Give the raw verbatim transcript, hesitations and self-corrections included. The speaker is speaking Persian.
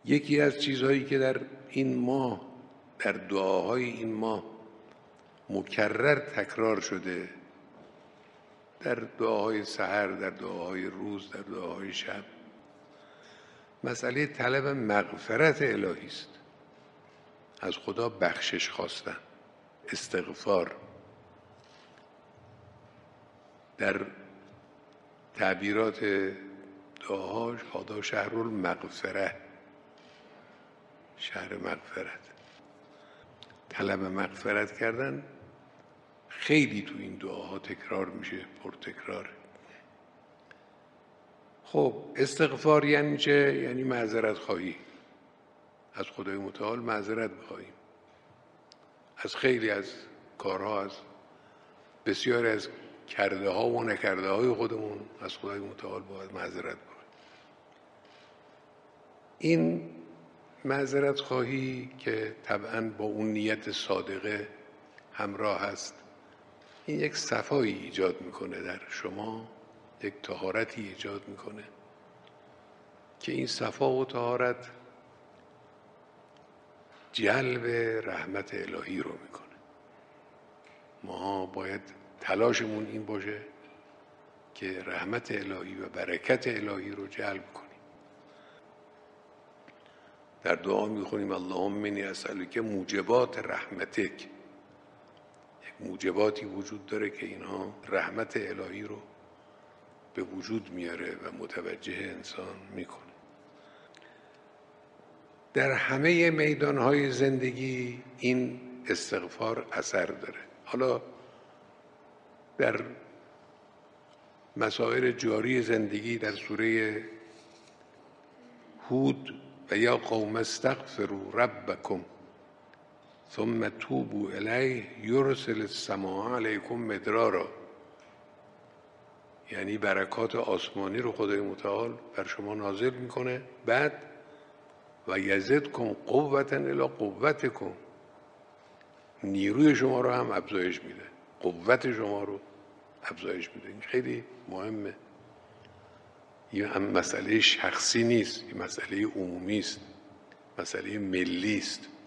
یکی از چیزهایی که در این ماه، در دعاهای این ماه مکرر تکرار شده، در دعاهای سحر، در دعاهای روز، در دعاهای شب، مسئله طلب مغفرت الهی است. از خدا بخشش خواستن، استغفار. در تعبیرات دعاهاش هذا شهر المغفره، شهر مغفرت. طلب مغفرت کردن خیلی تو این دعاها تکرار میشه، پرتکراره. خب استغفار یعنی چه؟ یعنی معذرت خواهی، از خدای متعال معذرت بخواهیم از خیلی از کارها، از بسیاری از کرده ها و نکرده های خودمون، از خدای متعال باید معذرت بخواهیم. این معذرت خواهی که طبعاً با اون نیت صادقه همراه است، این یک صفایی ایجاد میکنه در شما، یک طهارتی ایجاد میکنه که این صفا و طهارت جلب رحمت الهی رو میکنه. ما باید تلاشمون این باشه که رحمت الهی و برکت الهی رو جلب کنیم. در دعا میخونیم اللهم انی اسألک موجبات رحمتک. یک موجباتی وجود داره که اینها رحمت الهی رو به وجود میاره و متوجه انسان میکنه. در همه میدانهای زندگی این استغفار اثر داره. حالا در مسائل جاری زندگی در سوره هود و یا قوم استغفروا ربکم ثم توبوا الیه یرسل السماء علیکم مدرارا، یعنی برکات آسمانی رو خدای متعال بر شما نازل میکنه، بعد و یزدکم قوة الی قوتکم، نیروی شما رو هم افزایش میده، قوت شما رو افزایش میده. این خیلی مهمه. این هم مسئله شخصی نیست، این مسئله عمومی است، مسئله ملی است.